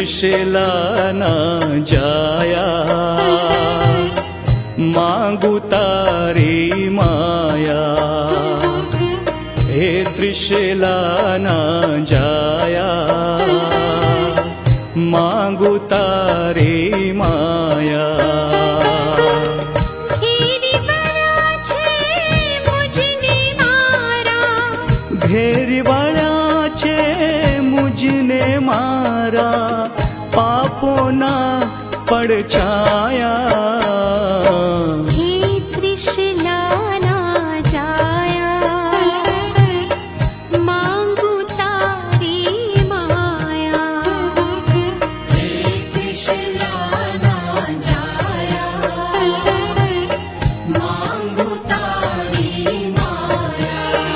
त्रिशला ना जाया, मांगू तारी माया। हे त्रिशला ना जाया, मांगू तारी माया। घेरी वाला छे मुझने मारा, पापों ना पड़छाया। हे त्रिशला ना जाया, मांगू तारी माया। हे त्रिशला ना जाया, मांगू तारी माया।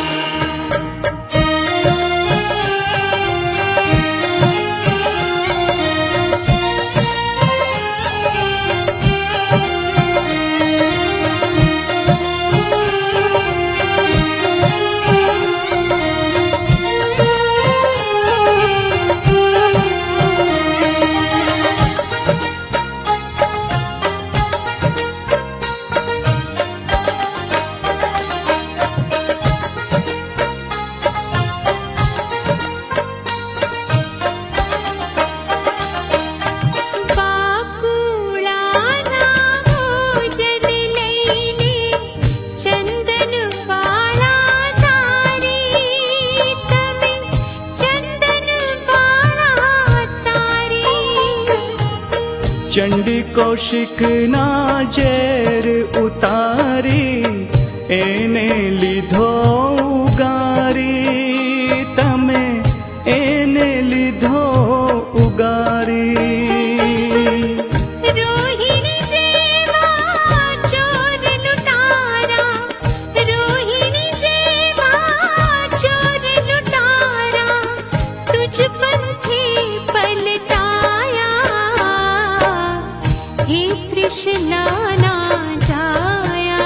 चंडी कौशिक ना जेर उतारी, एने लीधो उगारी। तमे एने लीधो उगारी। रोहिणी जेवा चोर लुटारा, रोहिणी जेवा चोर लुटारा, तुझ पंथी पलटाया। हे त्रिशला ना जाया,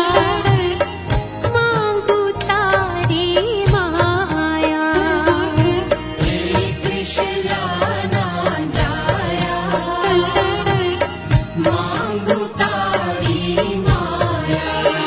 मांगू तारी माया। हे त्रिशला ना जाया, मांगू तारी माया।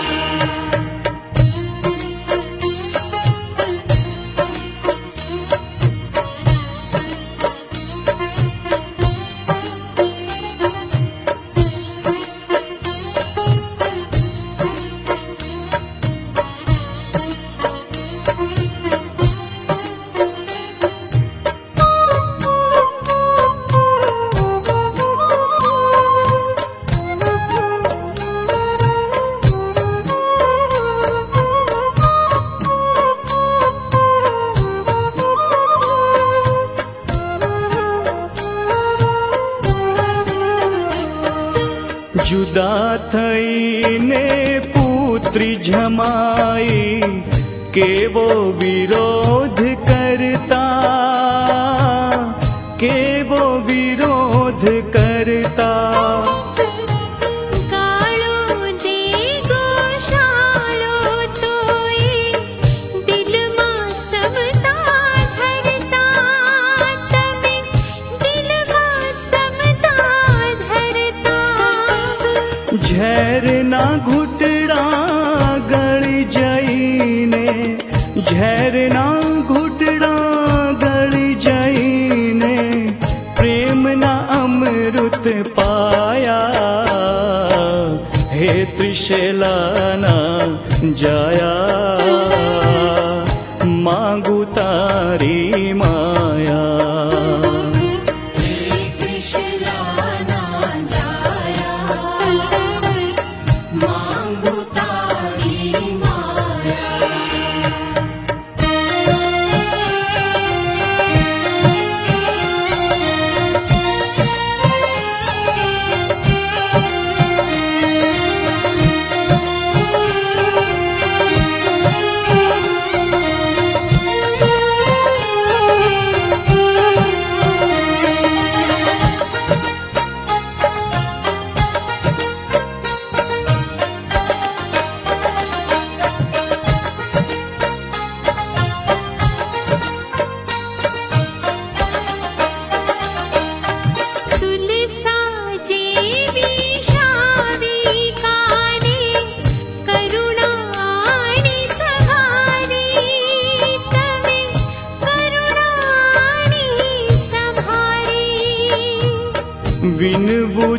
जुदा थईने पुत्री जमाई, केवो विरोध करता, केवो विरोध करता। गाळो दे गोशाळो तोय, दिल मां समता धरता। तमे दिल मां समता धरता। झैर ना घुटड़ा गली जईने, झैर ना घुटड़ा गली जईने, प्रेम ना अमृत पाया। हे त्रिशला ना जाया, मांगू तारी माया। हे त्रिशला ना जाया, मांगू तारी माया।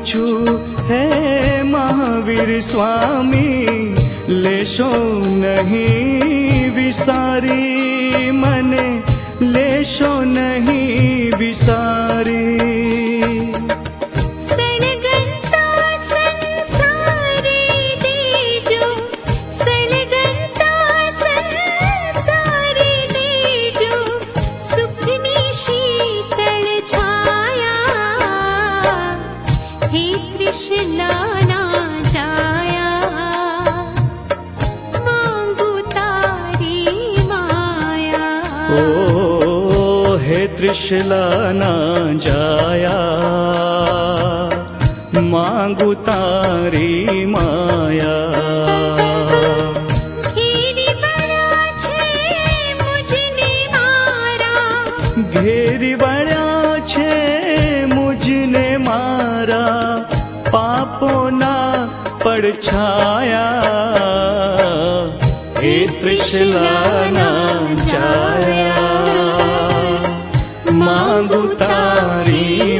पूछू है महावीर स्वामी, लेशो नहीं विसारी मने, लेशो नहीं विसारी। त्रिशला ना जाया, मांगू तारी माया। घेरी बड़ा छे मुझने मारा, घेरी बड़ा छे मुझने मारा, पापो ना पड़छाया, हे त्रिशला ना जाया, मांगू तारी